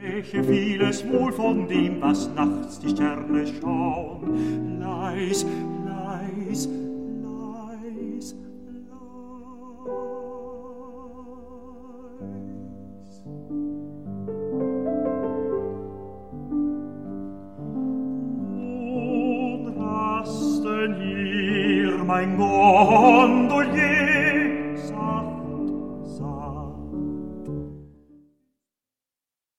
spreche vieles wohl von dem, was nachts die Sterne schauen. Leis, leis, leis, leis. Nun hast denn hier mein Gondolier